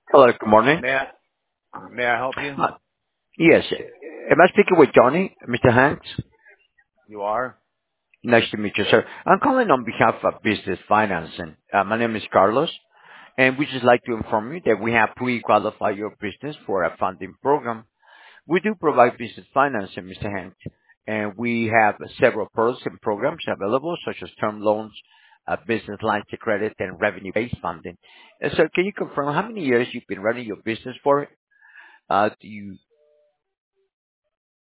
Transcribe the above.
Hello, good morning. May I help you? Uh, Yes. Am I speaking with Johnny, Mr. Hanks? You are? Nice to meet you, sir. I'm calling on behalf of Business Financing. My name is Carlos, and we just like to inform you that we have pre-qualified your business for a funding program. We do provide business financing, Mr. Hanks, and we have several products and programs available, such as term loans, business lines of credit, and revenue-based funding. Sir, can you confirm how many years you've been running your business for?